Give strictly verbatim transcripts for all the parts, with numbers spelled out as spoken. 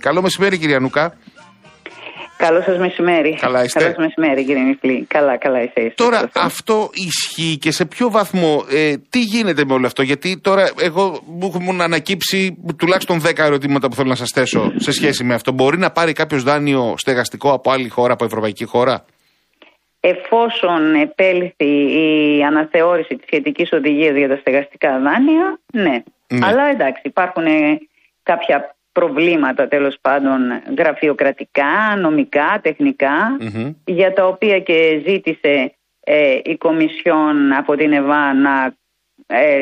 Καλό μεσημέρι, κυρία Νούκα. Καλό σας μεσημέρι. Καλά είστε. Καλό σας μεσημέρι, κύριε Νιφλή. Καλά, καλά είστε. Τώρα, είστε. Αυτό ισχύει και σε ποιο βαθμό, ε, τι γίνεται με όλο αυτό? Γιατί τώρα εγώ μου έχουν ανακύψει τουλάχιστον δέκα ερωτήματα που θέλω να σας θέσω σε σχέση με αυτό. Μπορεί να πάρει κάποιος δάνειο στεγαστικό από άλλη χώρα, από ευρωπαϊκή χώρα? Εφόσον επέλθει η αναθεώρηση της σχετικής οδηγίας για τα στεγαστικά δάνεια, ναι. ναι. Αλλά εντάξει, υπάρχουν κάποια προβλήματα, τέλος πάντων, γραφειοκρατικά, νομικά, τεχνικά, mm-hmm. για τα οποία και ζήτησε ε, η Κομισιόν από την ΕΒΑ να... Ε,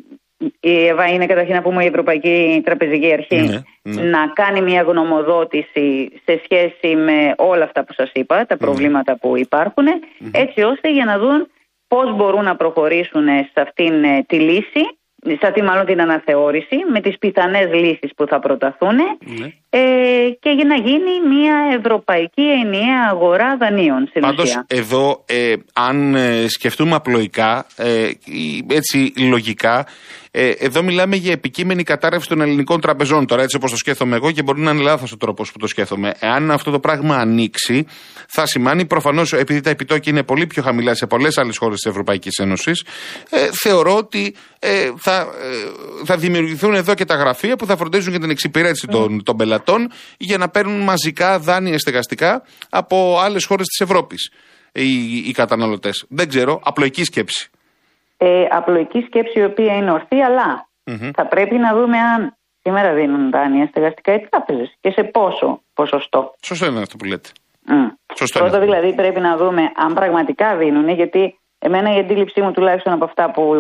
η ΕΒΑ είναι καταρχήν να πούμε η Ευρωπαϊκή Τραπεζική Αρχή, mm-hmm. να κάνει μια γνωμοδότηση σε σχέση με όλα αυτά που σας είπα, τα προβλήματα mm-hmm. που υπάρχουν, mm-hmm. έτσι ώστε για να δουν πώς μπορούν να προχωρήσουν σε αυτήν ε, τη λύση, σε αυτή μάλλον την αναθεώρηση, με τις πιθανές λύσεις που θα προταθούν mm-hmm. ε, και για να γίνει μια ευρωπαϊκή ενιαία αγορά δανείων. Πάντως εδώ, ε, αν ε, σκεφτούμε απλοϊκά, ε, έτσι λογικά, ε, εδώ μιλάμε για επικείμενη κατάρρευση των ελληνικών τραπεζών. Τώρα, έτσι όπως το σκέφτομαι εγώ, και μπορεί να είναι λάθος ο τρόπος που το σκέφτομαι. Εάν αυτό το πράγμα ανοίξει, θα σημαίνει προφανώς, επειδή τα επιτόκια είναι πολύ πιο χαμηλά σε πολλές άλλες χώρες της Ευρωπαϊκής Ένωσης, ε, θεωρώ ότι ε, θα, ε, θα δημιουργηθούν εδώ και τα γραφεία που θα φροντίζουν για την εξυπηρέτηση mm. των, των πελατών για να παίρνουν μαζικά δάνεια στεγαστικά από άλλες χώρες της Ευρώπης οι, οι καταναλωτές. Δεν ξέρω, απλοϊκή σκέψη. Ε, απλοϊκή σκέψη η οποία είναι ορθή, αλλά mm-hmm. θα πρέπει να δούμε αν σήμερα δίνουν δάνεια στεγαστικά οι τράπεζες και σε πόσο ποσοστό. Σωστό είναι αυτό που λέτε. Mm. Σωστό Πρώτα είναι. Δηλαδή πρέπει να δούμε αν πραγματικά δίνουν, γιατί εμένα η αντίληψή μου τουλάχιστον από αυτά που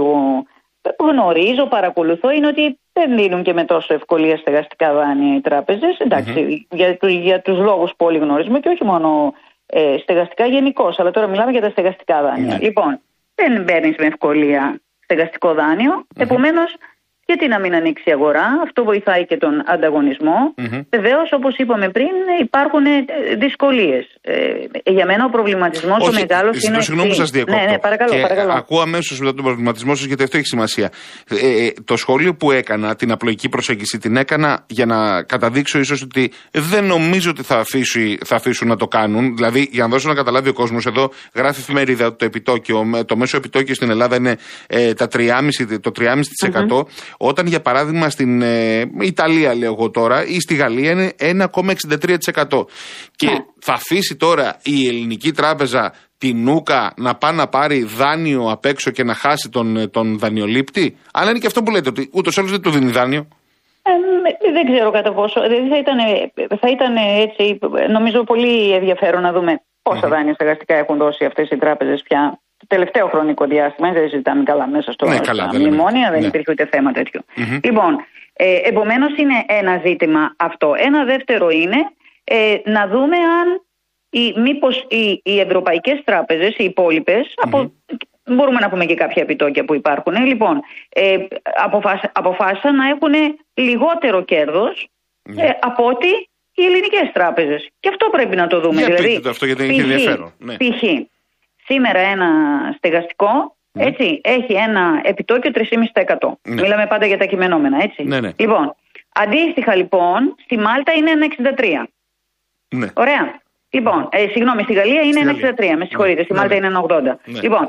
γνωρίζω, παρακολουθώ, είναι ότι δεν δίνουν και με τόσο ευκολία στεγαστικά δάνεια οι τράπεζες. Εντάξει, mm-hmm. για, για τους λόγους που όλοι γνωρίζουμε και όχι μόνο ε, στεγαστικά γενικώς, αλλά τώρα μιλάμε για τα στεγαστικά δάνεια. Mm-hmm. Λοιπόν, δεν παίρνεις με ευκολία στεγαστικό δάνειο, mm-hmm. επομένως γιατί να μην ανοίξει η αγορά, αυτό βοηθάει και τον ανταγωνισμό. Mm-hmm. Βεβαίως, όπως είπαμε πριν, υπάρχουν δυσκολίες. Ε, για μένα ο προβληματισμός ο μεγάλος είναι... Συγγνώμη που σας διακόπτω. Ναι, ναι, παρακαλώ, και παρακαλώ. Ακούω αμέσως μετά τον προβληματισμό σας, γιατί αυτό έχει σημασία. Ε, ε, το σχόλιο που έκανα, την απλοϊκή προσέγγιση, την έκανα για να καταδείξω ίσως ότι δεν νομίζω ότι θα, αφήσει, θα αφήσουν να το κάνουν. Δηλαδή, για να δώσω να καταλάβει ο κόσμος, εδώ γράφει εφημερίδα ότι το επιτόκιο, το μέσο επιτόκιο στην Ελλάδα είναι ε, τα τρία κόμμα πέντε τοις εκατό, το τρία κόμμα πέντε τοις εκατό. Mm-hmm. Όταν για παράδειγμα στην ε, Ιταλία, λέω εγώ τώρα, ή στη Γαλλία είναι ένα κόμμα εξήντα τρία τοις εκατό. Και yeah. θα αφήσει τώρα η ελληνική τράπεζα τη Νούκα να πάει να πάρει δάνειο απ' έξω και να χάσει τον, τον δανειολήπτη? Αλλά είναι και αυτό που λέτε, ότι ούτως άλλως δεν του δίνει δάνειο. Ε, δεν ξέρω κατά πόσο. Δηλαδή θα ήταν, θα ήταν έτσι, νομίζω πολύ ενδιαφέρον να δούμε πόσα mm-hmm. δάνεια στεγαστικά έχουν δώσει αυτές οι τράπεζες πια. Το τελευταίο χρονικό διάστημα, δεν συζητάμε καλά μέσα στο ναι, καλά, μνημόνια, δεν ναι. υπήρχε ούτε θέμα τέτοιο. Mm-hmm. Λοιπόν, ε, επομένως είναι ένα ζήτημα αυτό. Ένα δεύτερο είναι ε, να δούμε αν οι, μήπως οι, οι ευρωπαϊκές τράπεζες, οι υπόλοιπες, mm-hmm. από, μπορούμε να πούμε και κάποια επιτόκια που υπάρχουν, λοιπόν, ε, αποφάσι, αποφάσισαν να έχουν λιγότερο κέρδος mm-hmm. ε, από ότι οι ελληνικές τράπεζες. Και αυτό πρέπει να το δούμε. Για δηλαδή, πείτε το αυτό, γιατί είναι ενδιαφέρον. Ναι. Π.χ. σήμερα ένα στεγαστικό ναι. έτσι, έχει ένα επιτόκιο τρία κόμμα πέντε τοις εκατό. Ναι. Μιλάμε πάντα για τα κειμενόμενα, έτσι. Ναι, ναι. Λοιπόν, αντίστοιχα λοιπόν, στη Μάλτα είναι ένα εξήντα τρία. Ναι. Ωραία. Λοιπόν, ε, συγγνώμη, στη Γαλλία είναι ένα εξήντα τρία. Με συγχωρείτε, ναι. στη Μάλτα ναι. είναι ένα ογδόντα. Ναι. Λοιπόν,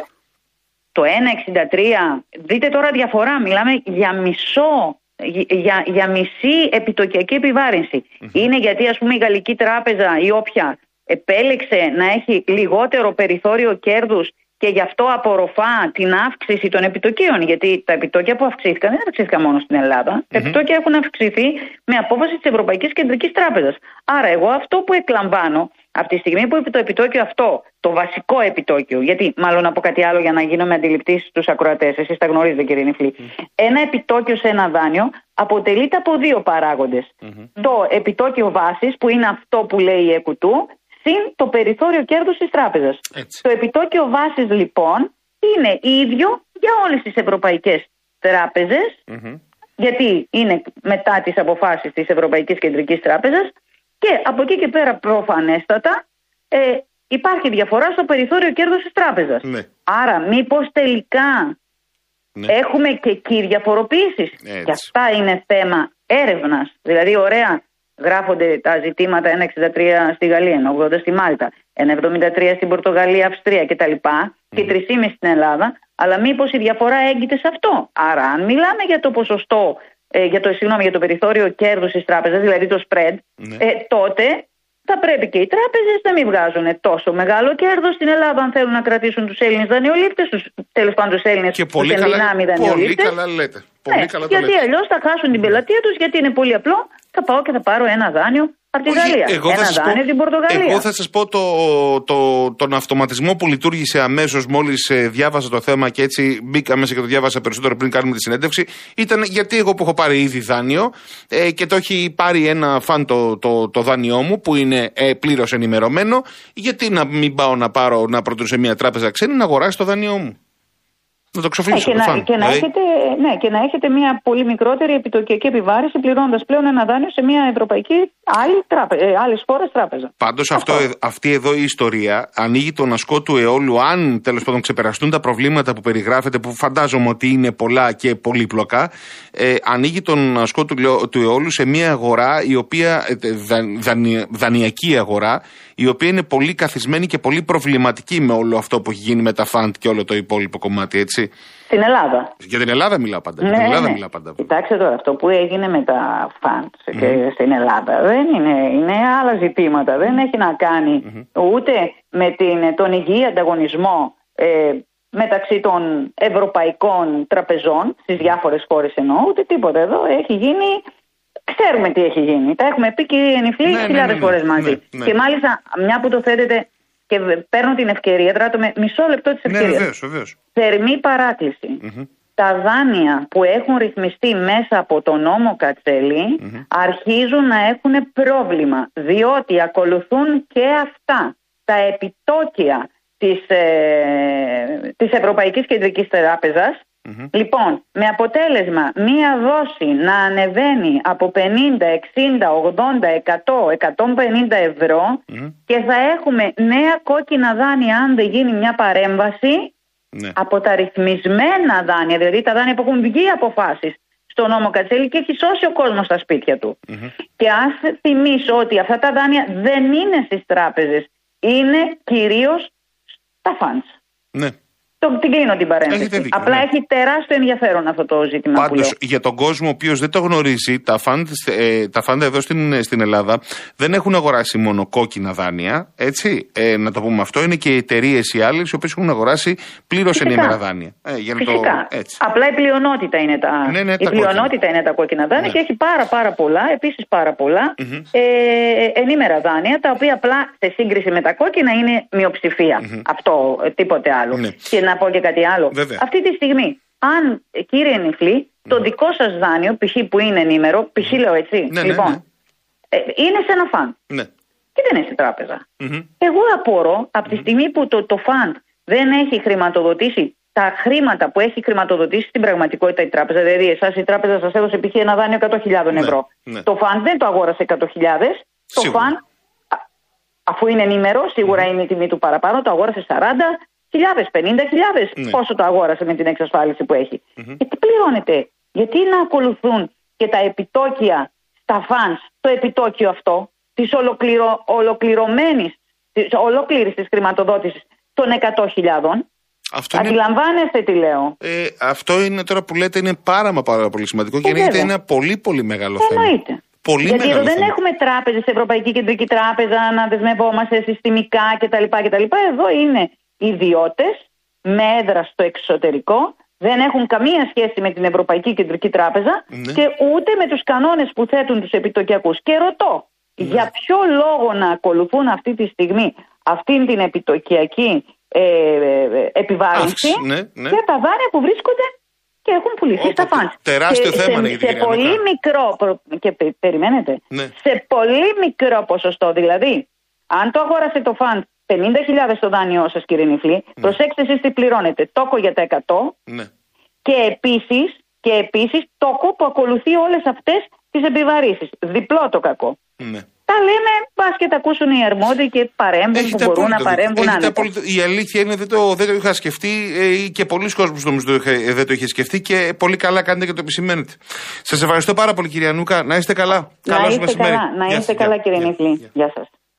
το ένα εξήντα τρία, δείτε τώρα διαφορά. Μιλάμε για μισό. Για, για μισή επιτοκιακή επιβάρυνση. Mm-hmm. Είναι γιατί, ας πούμε, η Γαλλική Τράπεζα ή όποια επέλεξε να έχει λιγότερο περιθώριο κέρδους και γι' αυτό απορροφά την αύξηση των επιτοκίων. Γιατί τα επιτόκια που αυξήθηκαν δεν αυξήθηκαν μόνο στην Ελλάδα. Mm-hmm. Τα επιτόκια έχουν αυξηθεί με απόφαση της Ευρωπαϊκής Κεντρικής Τράπεζας. Άρα, εγώ αυτό που εκλαμβάνω από τη στιγμή που το επιτόκιο αυτό, το βασικό επιτόκιο, γιατί μάλλον να πω κάτι άλλο για να γίνομαι αντιληπτή στους ακροατές, εσείς τα γνωρίζετε κύριε Νιφλή, mm-hmm. ένα επιτόκιο σε ένα δάνειο αποτελείται από δύο παράγοντες. Mm-hmm. Το επιτόκιο βάσης, που είναι αυτό που λέει η ΕΚΟΥΤΟΥ, συν το περιθώριο κέρδους της τράπεζας. Έτσι. Το επιτόκιο βάσης λοιπόν είναι ίδιο για όλες τις ευρωπαϊκές τράπεζες, mm-hmm. γιατί είναι μετά τις αποφάσεις της Ευρωπαϊκής Κεντρικής Τράπεζας, και από εκεί και πέρα προφανέστατα ε, υπάρχει διαφορά στο περιθώριο κέρδους της τράπεζας. Ναι. Άρα μήπως τελικά ναι. έχουμε και κυριαφοροποίησεις. Και αυτά είναι θέμα έρευνας. Δηλαδή ωραία, γράφονται τα ζητήματα ένα εξήντα τρία στη Γαλλία, ένα ογδόντα στη Μάλτα, ένα εβδομήντα τρία στην Πορτογαλία, Αυστρία κτλ. Mm. Και τρία κόμμα πέντε στην Ελλάδα, αλλά μήπως η διαφορά έγκυται σε αυτό. Άρα, αν μιλάμε για το ποσοστό, ε, για, το, συγγνώμη, για το περιθώριο κέρδους της τράπεζας, δηλαδή το spread, mm. ε, τότε θα πρέπει και οι τράπεζες να μην βγάζουν τόσο μεγάλο κέρδος στην Ελλάδα, αν θέλουν να κρατήσουν τους Έλληνες δανειολήπτες, τους, τέλος πάντων τους Έλληνες και πολύ καλά, πολύ καλά λέτε. Πολύ ναι, καλά γιατί αλλιώς θα χάσουν την πελατεία τους, γιατί είναι πολύ απλό. Θα πάω και θα πάρω ένα δάνειο από τη Γαλλία. Εγώ ένα δάνειο από την Πορτογαλία. Εγώ θα σας πω το, το, τον αυτοματισμό που λειτουργήσε αμέσως μόλις ε, διάβασα το θέμα και έτσι μπήκα μέσα και το διάβασα περισσότερο πριν κάνουμε τη συνέντευξη. Ήταν γιατί εγώ που έχω πάρει ήδη δάνειο ε, και το έχει πάρει ένα φαν το, το, το δάνειό μου που είναι ε, πλήρως ενημερωμένο, γιατί να μην πάω να πάρω να προτείνω σε μια τράπεζα ξένη να αγοράσει το δάνειό μου. Να το ξοφλήσω. Ε, και, να, και, να έχετε, ναι, και να έχετε μια πολύ μικρότερη επιτοκιακή επιβάρηση πληρώνοντας πλέον ένα δάνειο σε μια ευρωπαϊκή άλλη τράπεζα, ε, άλλης χώρας τράπεζα. Πάντως αυτό. Αυτό, αυτή εδώ η ιστορία ανοίγει τον ασκό του αιώλου, αν τέλος πάντων ξεπεραστούν τα προβλήματα που περιγράφεται, που φαντάζομαι ότι είναι πολλά και πολύπλοκα, ε, ανοίγει τον ασκό του, του αιώλου σε μια αγορά η οποία, ε, δαν, δαν, δανειακή αγορά, η οποία είναι πολύ καθισμένη και πολύ προβληματική με όλο αυτό που έχει γίνει με τα φαντ και όλο το υπόλοιπο κομμάτι, έτσι. Στην Ελλάδα. Για την Ελλάδα μιλάω πάντα. Ναι, την Ελλάδα ναι. μιλάω πάντα. Κοιτάξτε τώρα, αυτό που έγινε με τα φαντ mm. και στην Ελλάδα δεν είναι, είναι άλλα ζητήματα. Δεν έχει να κάνει mm-hmm. ούτε με την, τον υγιή ανταγωνισμό ε, μεταξύ των ευρωπαϊκών τραπεζών στις διάφορες χώρες εννοώ, ούτε τίποτα. Εδώ έχει γίνει. Ξέρουμε τι έχει γίνει. Τα έχουμε πει, κύριε Νιφλή, ναι, χιλιάδες ναι, ναι, φορές μαζί. Ναι, ναι. Και μάλιστα, μια που το θέτετε και παίρνω την ευκαιρία, τράτω με μισό λεπτό της ευκαιρίας. Ναι, βεβαίως, βεβαίως. Θερμή παράκληση. Mm-hmm. Τα δάνεια που έχουν ρυθμιστεί μέσα από τον νόμο Κατσέλη mm-hmm. αρχίζουν να έχουν πρόβλημα, διότι ακολουθούν και αυτά τα επιτόκια της, ε, της Ευρωπαϊκής Κεντρικής Τράπεζας. Mm-hmm. Λοιπόν, με αποτέλεσμα μία δόση να ανεβαίνει από πενήντα, εξήντα, ογδόντα, εκατό, εκατόν πενήντα ευρώ mm-hmm. και θα έχουμε νέα κόκκινα δάνεια αν δεν γίνει μια παρέμβαση mm-hmm. από τα ρυθμισμένα δάνεια, δηλαδή τα δάνεια που έχουν βγει αποφάσεις στο νόμο Κατσέλη και έχει σώσει ο κόσμος στα σπίτια του. Mm-hmm. Και ας θυμίσω ότι αυτά τα δάνεια δεν είναι στις τράπεζες, είναι κυρίως στα funds. Ναι. Το, την κλείνω την παρένθεση. Δίκιο, Απλά ναι. έχει τεράστιο ενδιαφέρον αυτό το ζήτημα. Πάντως, για τον κόσμο ο οποίος δεν το γνωρίζει, τα φαντ ε, τα φαντ εδώ στην, στην Ελλάδα δεν έχουν αγοράσει μόνο κόκκινα δάνεια. Έτσι, ε, να το πούμε αυτό. Είναι και οι εταιρείες οι άλλες οι οποίες έχουν αγοράσει πλήρως ενήμερα δάνεια. Ε, για Φυσικά. Το, έτσι. Απλά η πλειονότητα είναι τα, ναι, ναι, η τα πλειονότητα κόκκινα. είναι τα κόκκινα δάνεια ναι. και έχει πάρα πάρα πολλά, επίσης πάρα πολλά mm-hmm. ε, ενήμερα δάνεια, τα οποία απλά σε σύγκριση με τα κόκκινα είναι μειοψηφία. Mm-hmm. Αυτό, τίποτε άλλο. Ναι. Και να πω και κάτι άλλο. Βέβαια. Αυτή τη στιγμή, αν κύριε Νιφλή, mm. το δικό σας δάνειο, π.χ. που είναι ενήμερο, π.χ. Mm. λέω έτσι, ναι, λοιπόν, ναι, ναι. Ε, είναι σε ένα φαντ. Ναι. Και δεν είναι σε τράπεζα. Mm-hmm. Εγώ απορώ, από τη στιγμή που το, το φαντ δεν έχει χρηματοδοτήσει τα χρήματα που έχει χρηματοδοτήσει στην πραγματικότητα η τράπεζα, δηλαδή εσάς η τράπεζα σας έδωσε π.χ. ένα δάνειο εκατό χιλιάδες ευρώ. Ναι, ναι. Το φαντ δεν το αγόρασε εκατό χιλιάδες. Το φαντ, αφού είναι ενήμερο, σίγουρα mm. είναι η τιμή του παραπάνω, το αγόρασε σαράντα χιλιάδες, πενήντα χιλιάδες, ναι. πόσο το αγόρασε με την εξασφάλιση που έχει. Mm-hmm. Και τι πληρώνεται, γιατί να ακολουθούν και τα επιτόκια στα φανς, το επιτόκιο αυτό της ολοκληρω, ολοκληρωμένης, της ολόκληρης της χρηματοδότησης των εκατό χιλιάδων. Αυτό Αντιλαμβάνεστε είναι... τι λέω. Ε, αυτό είναι τώρα που λέτε είναι πάρα μα πάρα πολύ σημαντικό και είναι ένα πολύ πολύ μεγάλο θέμα. Εννοείται. Πολύ Γιατί εδώ δεν θέμα. έχουμε τράπεζες, Ευρωπαϊκή Κεντρική Τράπεζα, να δεσμευόμαστε συστημικά κτλ. κτλ. Εδώ είναι ιδιώτες με έδρα στο εξωτερικό, δεν έχουν καμία σχέση με την Ευρωπαϊκή Κεντρική Τράπεζα ναι. και ούτε με τους κανόνες που θέτουν τους επιτοκιακούς. Και ρωτώ, ναι. για ποιο λόγο να ακολουθούν αυτή τη στιγμή αυτήν την επιτοκιακή ε, ε, επιβάρυνση ναι, ναι. για τα δάνεια που βρίσκονται και έχουν πουληθεί στα φαντς. Τεράστιο και θέμα σε, είναι σε πολύ μικρό, και πε, περιμένετε, ναι. σε πολύ μικρό ποσοστό, δηλαδή, αν το αγόρασε το φαντ πενήντα χιλιάδες το δάνειό σας, κύριε Νιφλή, ναι. προσέξτε εσείς τι πληρώνετε, τόκο για τα εκατό ναι. και επίσης, και επίσης τόκο που ακολουθεί όλες αυτές τις επιβαρύσεις. Διπλό το κακό. Ναι. Τα λέμε πας και τα ακούσουν οι αρμόδιοι και παρέμβουν που μπορούν να παρέμβουν άνετα. Η αλήθεια είναι δεν το, δεν το είχα σκεφτεί ε, και πολλοί κόσμος νομίζω το είχα, δεν το είχε σκεφτεί και πολύ καλά κάνετε και το επισημαίνετε. Σας ευχαριστώ πάρα πολύ κυρία Νούκα. Να είστε καλά. Να είστε καλά, να είστε καλά κύριε Νικλή. Γεια σας.